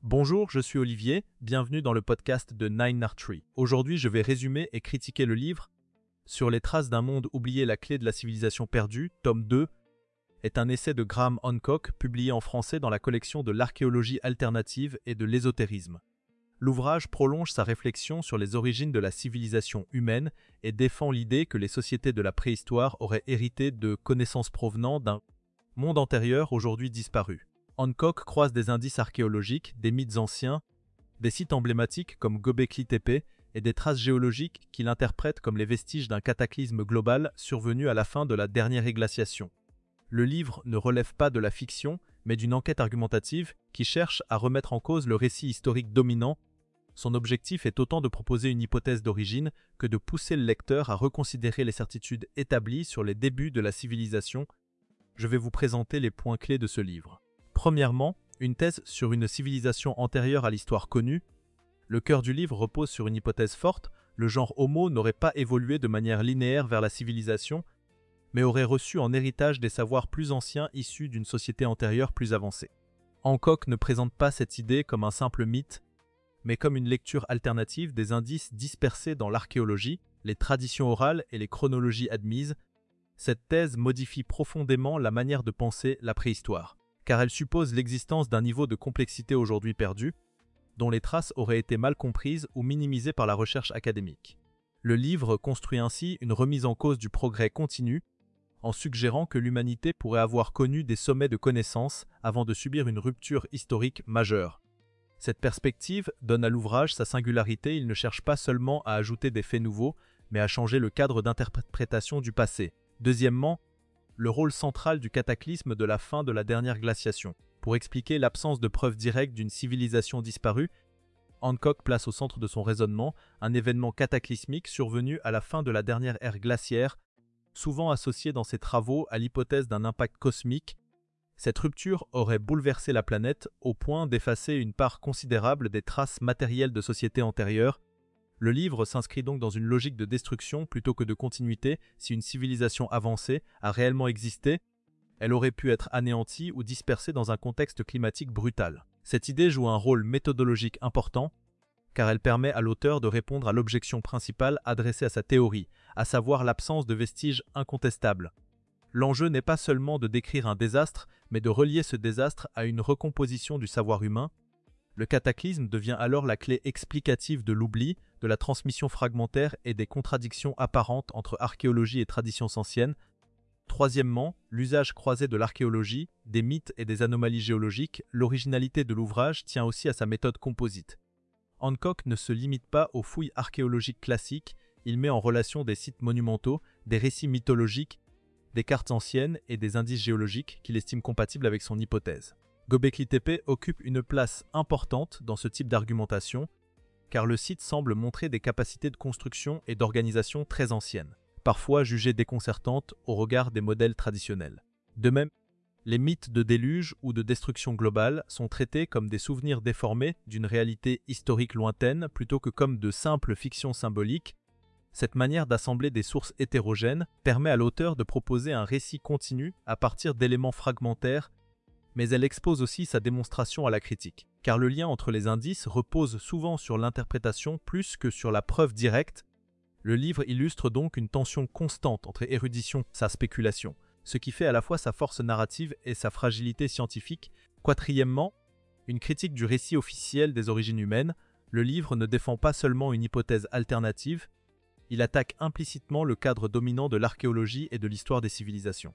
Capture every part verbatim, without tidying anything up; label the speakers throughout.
Speaker 1: Bonjour, je suis Olivier, bienvenue dans le podcast de Nine Archery. Aujourd'hui, je vais résumer et critiquer le livre « Sur les traces d'un monde oublié, la clé de la civilisation perdue », tome deux, est un essai de Graham Hancock publié en français dans la collection de l'archéologie alternative et de l'ésotérisme. L'ouvrage prolonge sa réflexion sur les origines de la civilisation humaine et défend l'idée que les sociétés de la préhistoire auraient hérité de connaissances provenant d'un monde antérieur aujourd'hui disparu. Hancock croise des indices archéologiques, des mythes anciens, des sites emblématiques comme Göbekli Tepe et des traces géologiques qu'il interprète comme les vestiges d'un cataclysme global survenu à la fin de la dernière églaciation. Le livre ne relève pas de la fiction, mais d'une enquête argumentative qui cherche à remettre en cause le récit historique dominant. Son objectif est autant de proposer une hypothèse d'origine que de pousser le lecteur à reconsidérer les certitudes établies sur les débuts de la civilisation. Je vais vous présenter les points clés de ce livre. Premièrement, une thèse sur une civilisation antérieure à l'histoire connue. Le cœur du livre repose sur une hypothèse forte, le genre Homo n'aurait pas évolué de manière linéaire vers la civilisation, mais aurait reçu en héritage des savoirs plus anciens issus d'une société antérieure plus avancée. Hancock ne présente pas cette idée comme un simple mythe, mais comme une lecture alternative des indices dispersés dans l'archéologie, les traditions orales et les chronologies admises. Cette thèse modifie profondément la manière de penser la préhistoire, car elle suppose l'existence d'un niveau de complexité aujourd'hui perdu, dont les traces auraient été mal comprises ou minimisées par la recherche académique. Le livre construit ainsi une remise en cause du progrès continu, en suggérant que l'humanité pourrait avoir connu des sommets de connaissances avant de subir une rupture historique majeure. Cette perspective donne à l'ouvrage sa singularité, il ne cherche pas seulement à ajouter des faits nouveaux, mais à changer le cadre d'interprétation du passé. Deuxièmement, le rôle central du cataclysme de la fin de la dernière glaciation. Pour expliquer l'absence de preuves directes d'une civilisation disparue, Hancock place au centre de son raisonnement un événement cataclysmique survenu à la fin de la dernière ère glaciaire, souvent associé dans ses travaux à l'hypothèse d'un impact cosmique. Cette rupture aurait bouleversé la planète au point d'effacer une part considérable des traces matérielles de sociétés antérieures. Le livre s'inscrit donc dans une logique de destruction plutôt que de continuité. Si une civilisation avancée a réellement existé, elle aurait pu être anéantie ou dispersée dans un contexte climatique brutal. Cette idée joue un rôle méthodologique important, car elle permet à l'auteur de répondre à l'objection principale adressée à sa théorie, à savoir l'absence de vestiges incontestables. L'enjeu n'est pas seulement de décrire un désastre, mais de relier ce désastre à une recomposition du savoir humain. Le cataclysme devient alors la clé explicative de l'oubli, de la transmission fragmentaire et des contradictions apparentes entre archéologie et traditions anciennes. Troisièmement, l'usage croisé de l'archéologie, des mythes et des anomalies géologiques. L'originalité de l'ouvrage tient aussi à sa méthode composite. Hancock ne se limite pas aux fouilles archéologiques classiques, il met en relation des sites monumentaux, des récits mythologiques, des cartes anciennes et des indices géologiques qu'il estime compatibles avec son hypothèse. Göbekli Tepe occupe une place importante dans ce type d'argumentation, car le site semble montrer des capacités de construction et d'organisation très anciennes, parfois jugées déconcertantes au regard des modèles traditionnels. De même, les mythes de déluge ou de destruction globale sont traités comme des souvenirs déformés d'une réalité historique lointaine plutôt que comme de simples fictions symboliques. Cette manière d'assembler des sources hétérogènes permet à l'auteur de proposer un récit continu à partir d'éléments fragmentaires, mais elle expose aussi sa démonstration à la critique, car le lien entre les indices repose souvent sur l'interprétation plus que sur la preuve directe. Le livre illustre donc une tension constante entre érudition et sa spéculation, ce qui fait à la fois sa force narrative et sa fragilité scientifique. Quatrièmement, une critique du récit officiel des origines humaines. Le livre ne défend pas seulement une hypothèse alternative, il attaque implicitement le cadre dominant de l'archéologie et de l'histoire des civilisations.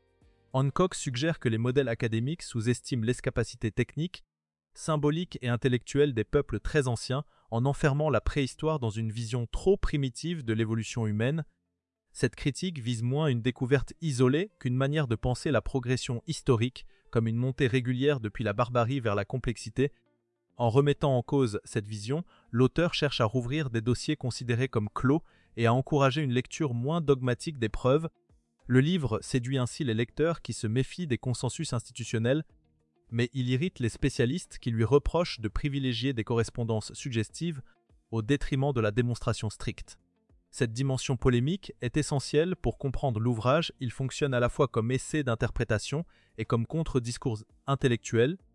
Speaker 1: Hancock suggère que les modèles académiques sous-estiment les capacités techniques, symboliques et intellectuelles des peuples très anciens en enfermant la préhistoire dans une vision trop primitive de l'évolution humaine. Cette critique vise moins une découverte isolée qu'une manière de penser la progression historique comme une montée régulière depuis la barbarie vers la complexité. En remettant en cause cette vision, l'auteur cherche à rouvrir des dossiers considérés comme clos et à encourager une lecture moins dogmatique des preuves. Le livre séduit ainsi les lecteurs qui se méfient des consensus institutionnels, mais il irrite les spécialistes qui lui reprochent de privilégier des correspondances suggestives au détriment de la démonstration stricte. Cette dimension polémique est essentielle pour comprendre l'ouvrage, il fonctionne à la fois comme essai d'interprétation et comme contre-discours intellectuel.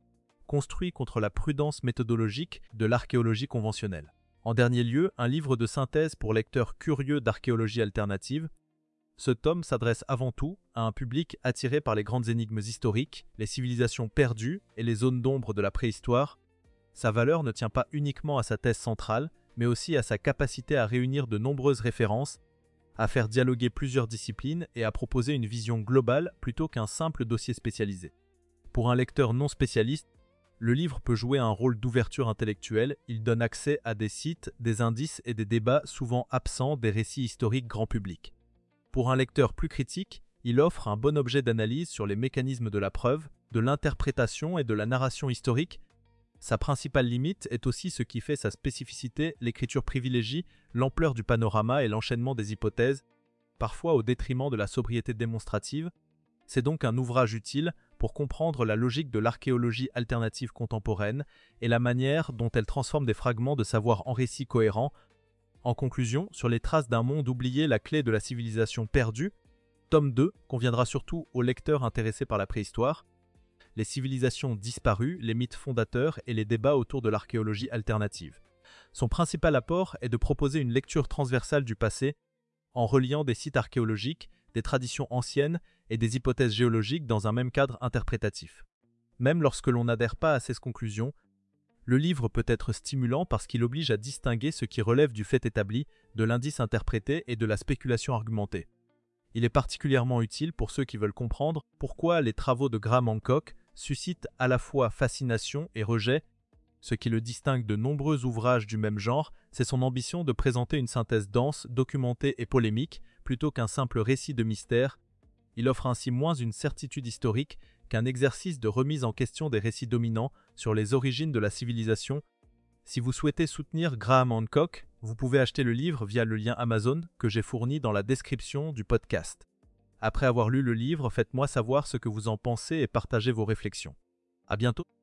Speaker 1: construit contre la prudence méthodologique de l'archéologie conventionnelle. En dernier lieu, un livre de synthèse pour lecteurs curieux d'archéologie alternative. Ce tome s'adresse avant tout à un public attiré par les grandes énigmes historiques, les civilisations perdues et les zones d'ombre de la préhistoire. Sa valeur ne tient pas uniquement à sa thèse centrale, mais aussi à sa capacité à réunir de nombreuses références, à faire dialoguer plusieurs disciplines et à proposer une vision globale plutôt qu'un simple dossier spécialisé. Pour un lecteur non spécialiste, le livre peut jouer un rôle d'ouverture intellectuelle. Il donne accès à des sites, des indices et des débats souvent absents des récits historiques grand public. Pour un lecteur plus critique, il offre un bon objet d'analyse sur les mécanismes de la preuve, de l'interprétation et de la narration historique. Sa principale limite est aussi ce qui fait sa spécificité. L'écriture privilégie l'ampleur du panorama et l'enchaînement des hypothèses, parfois au détriment de la sobriété démonstrative. C'est donc un ouvrage utile pour comprendre la logique de l'archéologie alternative contemporaine et la manière dont elle transforme des fragments de savoir en récits cohérents. En conclusion, sur les traces d'un monde oublié, la clé de la civilisation perdue, tome deux conviendra surtout aux lecteurs intéressés par la préhistoire, les civilisations disparues, les mythes fondateurs et les débats autour de l'archéologie alternative. Son principal apport est de proposer une lecture transversale du passé en reliant des sites archéologiques, des traditions anciennes et des hypothèses géologiques dans un même cadre interprétatif. Même lorsque l'on n'adhère pas à ces conclusions, le livre peut être stimulant parce qu'il oblige à distinguer ce qui relève du fait établi, de l'indice interprété et de la spéculation argumentée. Il est particulièrement utile pour ceux qui veulent comprendre pourquoi les travaux de Graham Hancock suscitent à la fois fascination et rejet. Ce qui le distingue de nombreux ouvrages du même genre, c'est son ambition de présenter une synthèse dense, documentée et polémique, plutôt qu'un simple récit de mystère. Il offre ainsi moins une certitude historique qu'un exercice de remise en question des récits dominants sur les origines de la civilisation. Si vous souhaitez soutenir Graham Hancock, vous pouvez acheter le livre via le lien Amazon que j'ai fourni dans la description du podcast. Après avoir lu le livre, faites-moi savoir ce que vous en pensez et partagez vos réflexions. À bientôt!